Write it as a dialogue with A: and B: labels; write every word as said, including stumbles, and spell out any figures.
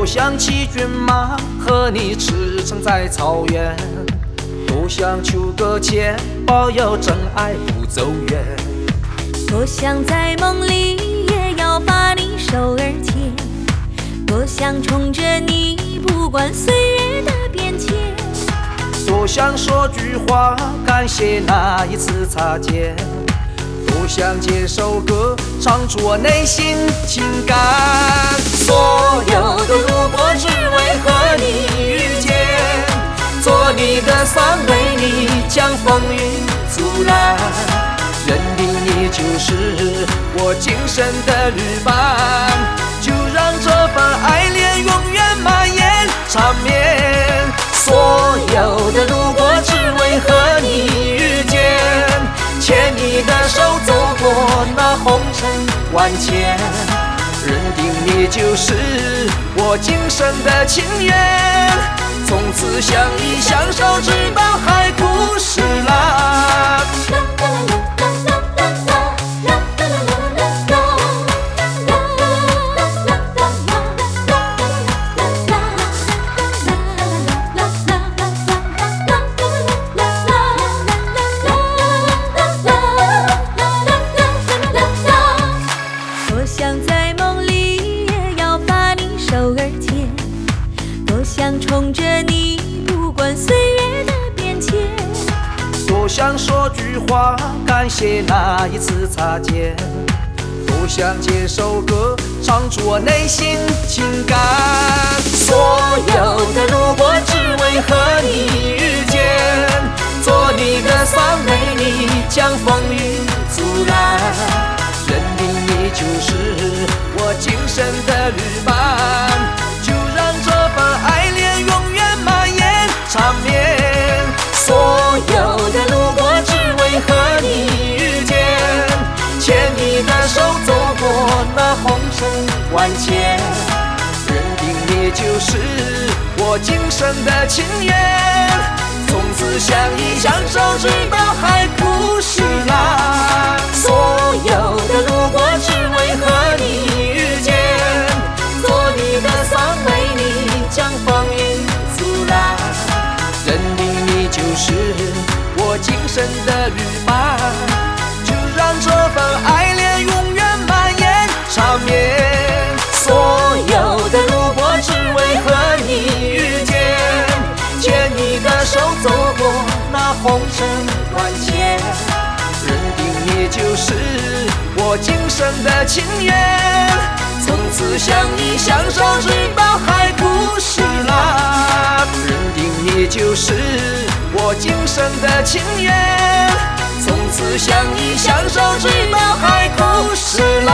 A: 多想骑骏马和你驰骋在草原，多想求个签，保佑真爱不走远。
B: 多想在梦里也要把你手儿牵，多想宠着你不管岁月的变迁。
A: 多想说句话感谢那一次擦肩，多想接首歌唱出我内心情感。所有的如果只为和你遇见，做你的伞为你将风雨阻拦，认定你就是我今生的旅伴，就让这份爱恋永远蔓延缠绵。所有的如果只为和你遇见，牵你的手走过那红尘万千，认定你就是我今生的情缘，从此相依相守直到海枯石烂。
B: 多想在梦里也要把你手儿牵，多想宠着你不管岁月的变迁。
A: 多想说句话感谢那一次擦肩，多想接首歌唱出我内心情感。所有的如果只为和你遇见，做你的伞为你将风雨阻拦，认定你就是我今生的旅伴，就让这份爱恋永远蔓延缠绵。所有的如果只为和你遇见，牵你的手走过那红尘万千，认定你就是我今生的情缘，从此相依相守直到海枯石烂。所有的如果只为和你遇见，做你的伞为你将风雨阻拦，认定你就是我今生的旅伴，就让这份爱恋永远蔓延缠绵。所有的如果只为和你遇见，牵你的手走过那红尘万千，认定你就是我今生的情缘，从此相依相守直到海枯石烂，认定你就是我今生的情缘，从此相依相守直到海枯石烂。